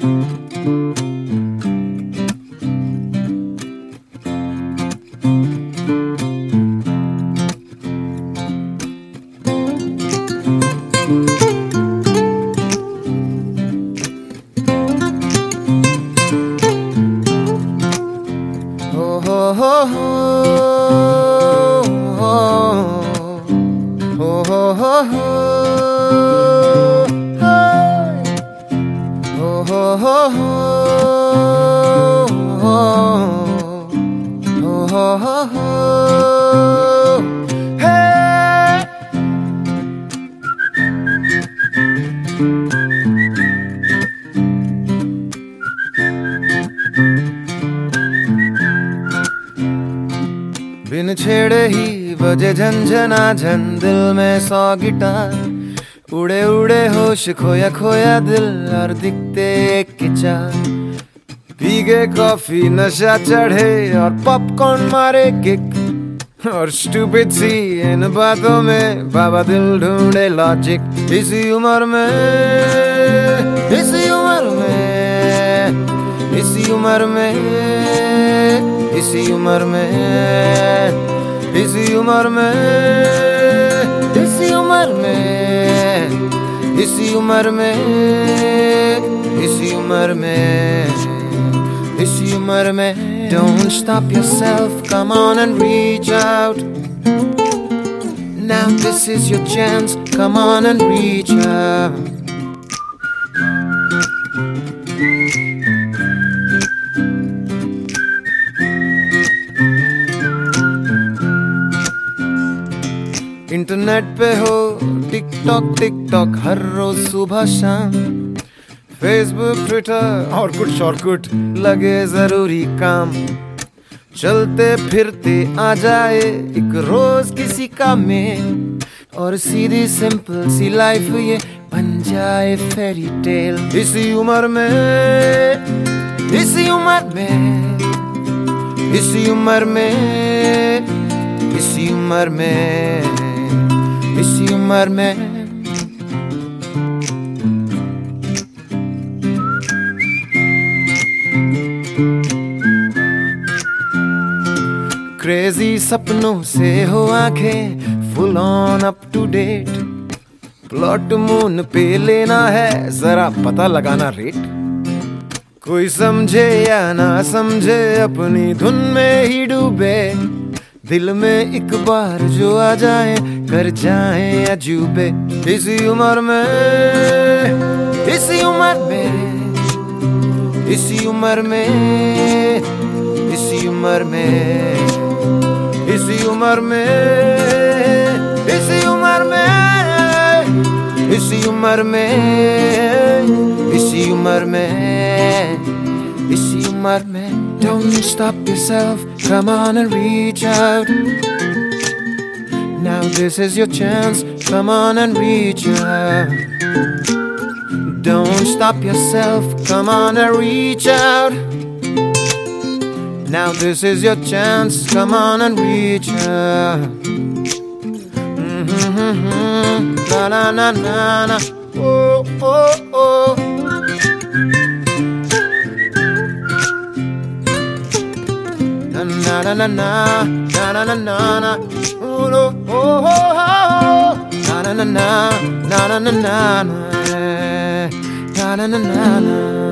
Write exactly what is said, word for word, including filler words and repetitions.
बिन छेड़े ही बजे झंझना झन, दिल में सौ गिटार। उड़े उड़े होश खोया खोया दिल, और दिखते एक के चार। पीगे कॉफी नशा चढ़े और पॉपकॉर्न मारे किक, और स्टूपिड सी इन बातों में बाबा दिल ढूंढे लॉजिक। इसी उम्र में इसी उम्र में इसी उम्र में इसी उम्र में इसी उम्र में इसी उम्र में इसी उम्र में इसी उम्र में इसी उम्र में Don't stop yourself, come on and reach out. Now this is your chance, come on and reach out. Internet पे हो टिकटॉक टिकटॉक हर रोज सुबह शाम, फेसबुक ट्विटर और कुछ और कुछ लगे जरूरी काम। चलते फिरते आ जाए एक रोज किसी का में, और सीधी सिंपल सी लाइफ ये बन जाए फेरी टेल। इसी उम्र में इसी उम्र में इसी उम्र में इसी उम्र में इसी उम्र में क्रेजी सपनों से हो आंखें full on up to date. Plot moon पे लेना है जरा पता लगाना रेट। कोई समझे या ना समझे अपनी धुन में ही डूबे, दिल में एक बार जो आ जाए कर जाए अजूबे। इसी उम्र में इसी उम्र में इसी उम्र में इसी उम्र में इसी उम्र में इसी उम्र में इसी उम्र में इसी उम्र में इसी उम्र में Don't stop yourself, come on and reach out. Now this is your chance, come on and reach out. Don't stop yourself, come on and reach out. Now this is your chance, come on and reach out. Mm-hmm, na na na na na, oh oh oh. Na na na na na na na na na, oh no, oh oh oh. Na na na na na na na na na, na na na na na.